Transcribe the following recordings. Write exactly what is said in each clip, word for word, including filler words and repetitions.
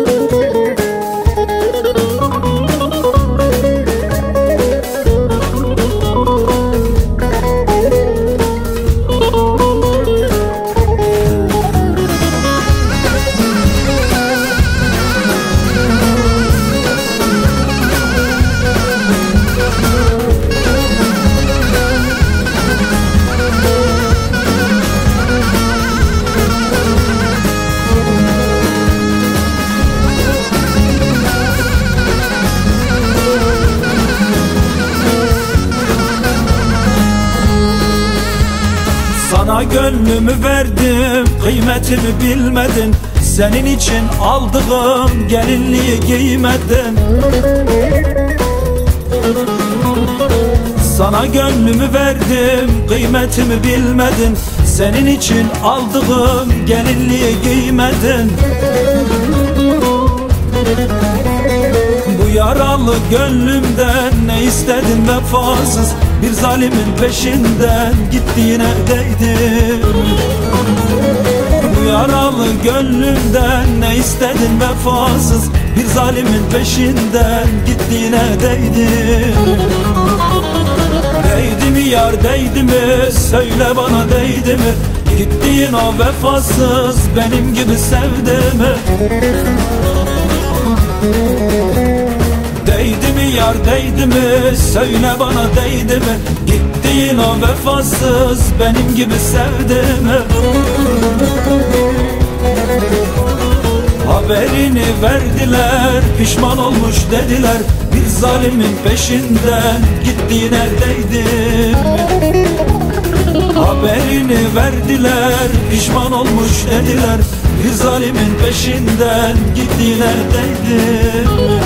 Sana gönlümü verdim, kıymetimi bilmedin. Senin için aldığım gelinliği giymedin. Sana gönlümü verdim, kıymetimi bilmedin. Senin için aldığım gelinliği giymedin. Bu yaralı gönlümden ne istedin vefasız? Bir zalimin peşinden gittiğine değdim. Bu yaralı gönlümden ne istedin vefasız? Bir zalimin peşinden gittiğine değdim. Değdi mi yar, değdi mi? Söyle bana, değdi mi? Gittiğin o vefasız benim gibi sevdi mi? Değdi mi yar, değdi mi? Söyle bana, değdi mi? Gittiğin o vefasız benim gibi sevdi mi? Haberini verdiler, pişman olmuş dediler. Bir zalimin peşinden gittiğine değdi mi? Haberini verdiler, pişman olmuş dediler. Bir zalimin peşinden gittiğine değdi mi?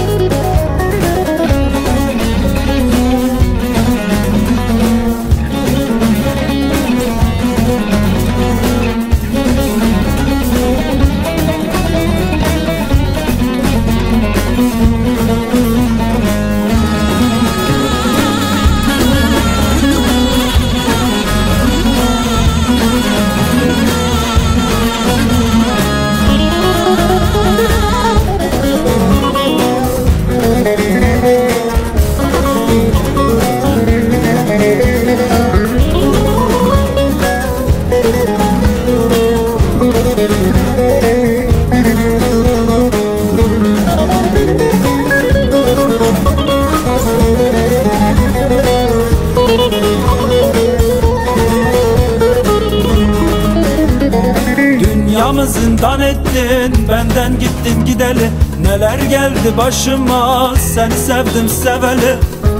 Dünyamı zindan ettin, benden gittin gideli. Neler geldi başıma, seni sevdim seveli.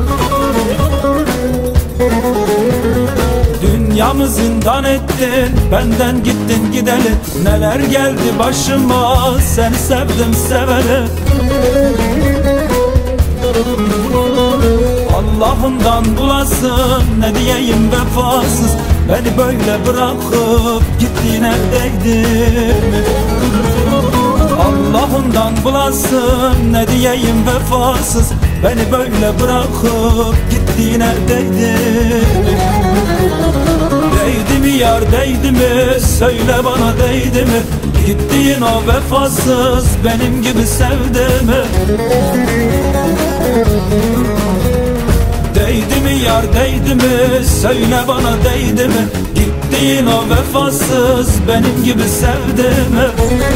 Dünyamı zindan ettin, benden gittin gideli. Neler geldi başıma, seni sevdim seveli. Allah'ından bulasın, ne diyeyim vefasız? Beni böyle bırakıp gittiğine değdi mi? Allah'ından bulasın, ne diyeyim vefasız? Beni böyle bırakıp gittiğine değdi mi? Değdi mi yar, değdi mi? Söyle bana, değdi mi? Gittiğin o vefasız benim gibi sevdi mi? Değdi mi yar, değdi mi? Söyle bana, değdi mi? Gittiğin o vefasız benim gibi sevdi mi?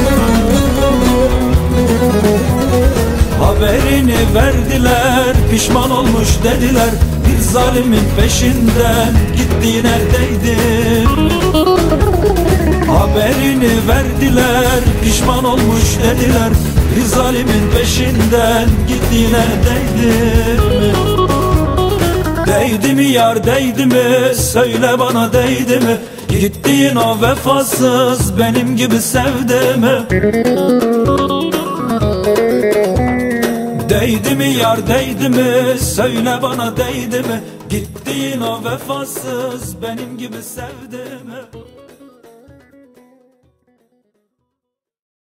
Haberini verdiler, pişman olmuş dediler. Bir zalimin peşinden gittiğine değdi mi? Haberini verdiler, pişman olmuş dediler. Bir zalimin peşinden gittiğine değdi mi? Değdi mi yar, değdi mi? Söyle bana, değdi mi? Gittiğin o vefasız benim gibi sevdi mi? Değdi mi yar, değdi mi? Söyle bana, değdi mi? Gittiğin o vefasız benim gibi sevdi mi?